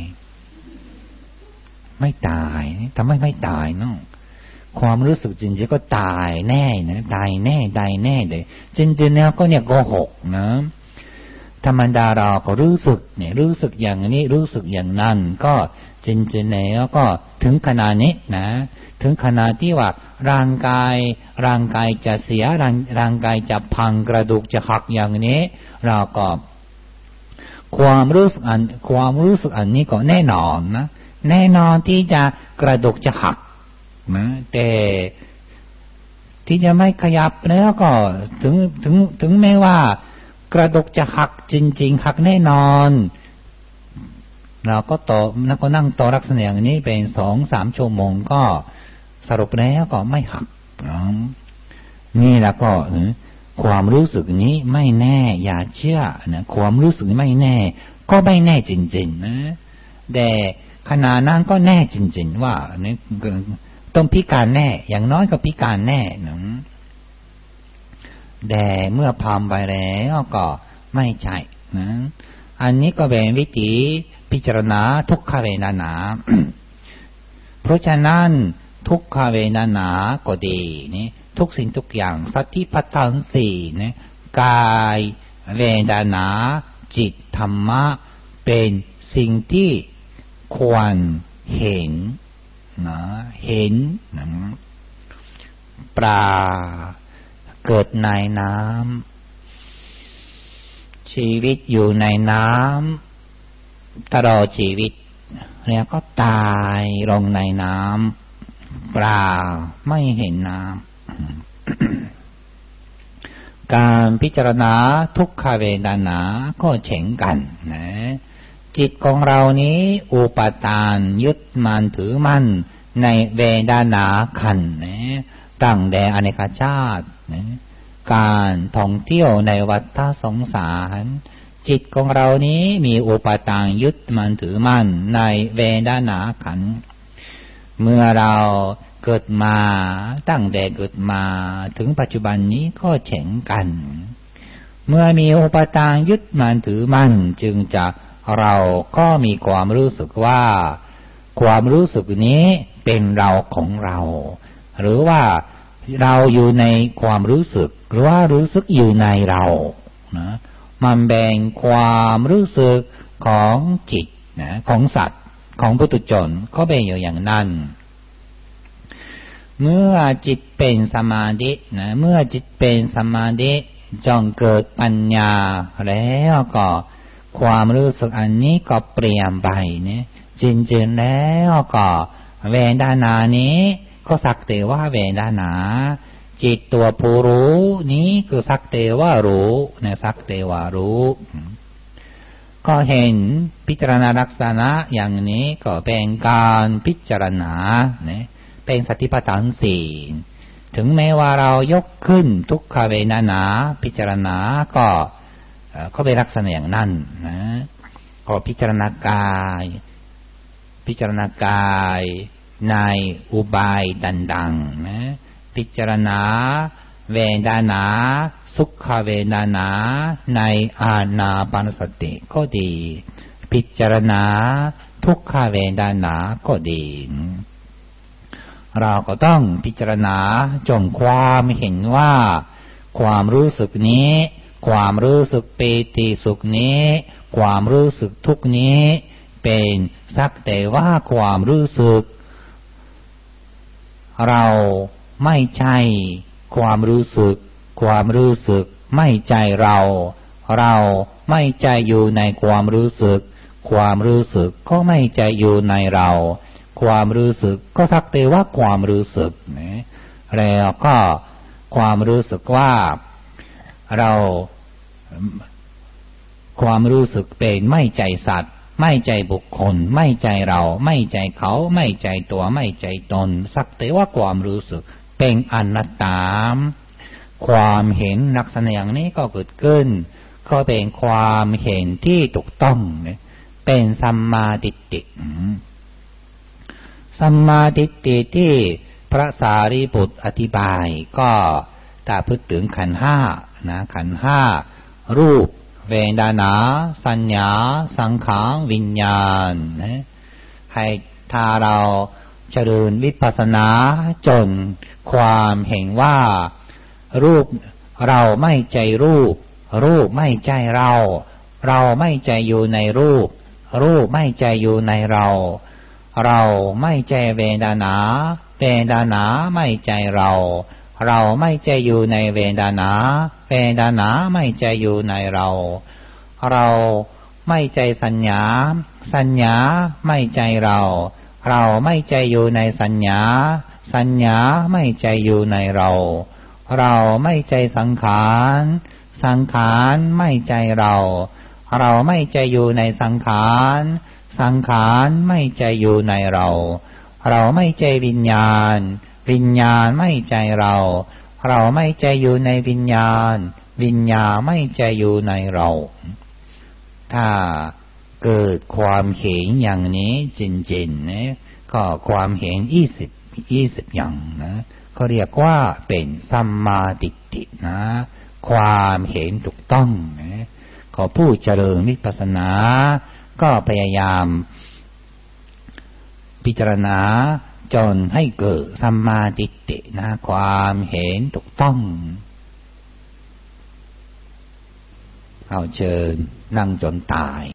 ทำไมไม่ตายเนาะความรู้สึกจริงๆก็ตายแน่นะตายแน่เลยจริงๆแล้วก็เนี่ยโกหกนะธรรมดาเราก็รู้สึกอย่างนี้รู้สึกอย่างนั้นก็จริงๆแล้วก็ถึงขนาดนี้นะถึงขนาดที่ว่าร่างกายจะเสียร่างกายจะพังกระดูกจะหักอย่างนี้เราก็ความรู้สึกอันนี้ก็แน่นอนนะแน่นอนที่จะกระดูกจะหักนะแต่ที่จะไม่ขยับแล้วก็ถึงแม้ว่ากระดูกจะหักจริงๆหักแน่นอนเราก็นั่งต่อลักษณะอย่างนี้เป็น 2-3 ชั่วโมงก็สรุปแล้วก็ไม่หักนี่แล้วก็ความรู้สึกนี้ไม่แน่อย่าเชื่อนะความรู้สึกไม่แน่ก็ไม่แน่จริงๆนะแต่ขณะนั้นก็แน่จริงๆว่านี่ต้องพิการแน่อย่างน้อยก็พิการแน่นะแต่เมื่อพามไปแล้วก็ไม่ใช่นะอันนี้ก็เป็นวิธีพิจารณาทุกขเวทนา เพราะฉะนั้นทุกขเวทนาก็ดีนี่ทุกสิ่งทุกอย่างสติปัฏฐาน4นะกายเวทนาจิตธรรมะเป็นสิ่งที่ควรเห็นนะปลาเกิดในน้ำชีวิตอยู่ในน้ำตลอดชีวิตแล้วก็ตายลงในน้ำปลาไม่เห็นน้ำ การพิจารณาทุกขเวทนาก็เช่นกันนะจิตของเรานี้อุปทานยึดมั่นถือมั่นในเวทนาขันธ์นะตั้งแต่อเนกชาตินะการท่องเที่ยวในวัฏสงสารจิตของเรานี้มีอุปทานยึดมั่นถือมั่นในเวทนาขันธ์เมื่อเราเกิดมาตั้งแต่เกิดมาถึงปัจจุบันนี้ก็เช่นกันเมื่อมีอุปทานยึดมั่นถือมั่นจึงจะเราก็มีความรู้สึกว่าความรู้สึกนี้เป็นเราของเราหรือว่าเราอยู่ในความรู้สึกหรือว่ารู้สึกอยู่ในเรานะมันแบ่งความรู้สึกของจิตนะของสัตว์ของปุถุชนก็เป็นอย่างนั้นเมื่อจิตเป็นสมาธินะเมื่อจิตเป็นสมาธิจงเกิดปัญญาแล้วก็ความรู้สึกอันนี้ก็เปลี่ยนไปเนี่ยจริงๆแล้วก็เวทนานี้ก็สักแต่ว่าเวทนาจิตตัวผู้รู้นี้คือสักแต่ว่ารู้นะสักแต่ว่ารู้ก็เห็นพิจารณาลักษณะอย่างนี้ก็เป็นการพิจารณาเนี่ยเป็นสติปัฏฐานสี่ถึงแม้ว่าเรายกขึ้นทุกขเวทนาพิจารณาก็เป็นลักษณะอย่างนั้นนะก็พิจารณากายในอุบายดังๆนะพิจารณาเวทนาสุขเวทนาในอานาปานสติก็ดีพิจารณาทุกขเวทนาก็ดีเราก็ต้องพิจารณาจนความเห็นว่าความรู้สึกนี้ความรู้สึกปีติสุขนี้ความรู้สึกทุกข์นี้เป็นสักแต่ว่าความรู้สึกเราไม่ใช่ความรู้สึกความรู้สึกไม่ใจเราไม่ใจอยู่ในความรู้สึกความรู้สึกก็ไม่ใจอยู่ในเราความรู้สึกก็สักแต่ว่าความรู้สึกนะแล้วก็ความรู้สึกว่าเราความรู้สึกเป็นไม่ใจสัตว์ไม่ใจบุคคลไม่ใจเราไม่ใจเขาไม่ใจตัวไม่ใจตนสักแต่ว่าความรู้สึกเป็นอนัตตาความเห็นลักษณะอย่างนี้ก็เกิดขึ้นก็เป็นความเห็นที่ถูกต้องเป็นสัมมาทิฏฐิสัมมาทิฏฐิที่พระสารีบุตรอธิบายก็ถ้าพูดถึงขันธ์ห้านะขันธ์ห้ารูปเวทนาสัญญาสังขารวิญญาณนะให้ถ้าเราเจริญวิปัสสนาจนความเห็นว่ารูปเราไม่ใจรูปไม่ใจเราไม่ใจอยู่ในรูปไม่ใจอยู่ในเราไม่ใจเวทนาไม่ใจเราไม่ใจอยู่ในเวทนาไม่ใจอยู่ในเราไม่ใจสัญญาไม่ใจเราไม่ใจอยู่ในสัญญาไม่ใจอยู่ในเราไม่ใจสังขารไม่ใจเราไม่ใจอยู่ในสังขารไม่ใจอยู่ในเราไม่ใจวิญญาณไม่ใจเราไม่ใจอยู่ในวิญญาณไม่ใจอยู่ในเราถ้าเกิดความเห็นอย่างนี้จริงๆนะก็ความเห็น20อย่างนะเขาเรียกว่าเป็นสัมมาทิฏฐินะความเห็นถูกต้องนะก็ผู้เจริญวิปัสสนาก็พยายามพิจารณาจนให้เกิดสัมมาทิฏฐินะความเห็นถูกต้องเอาเชิญนั่งจนตาย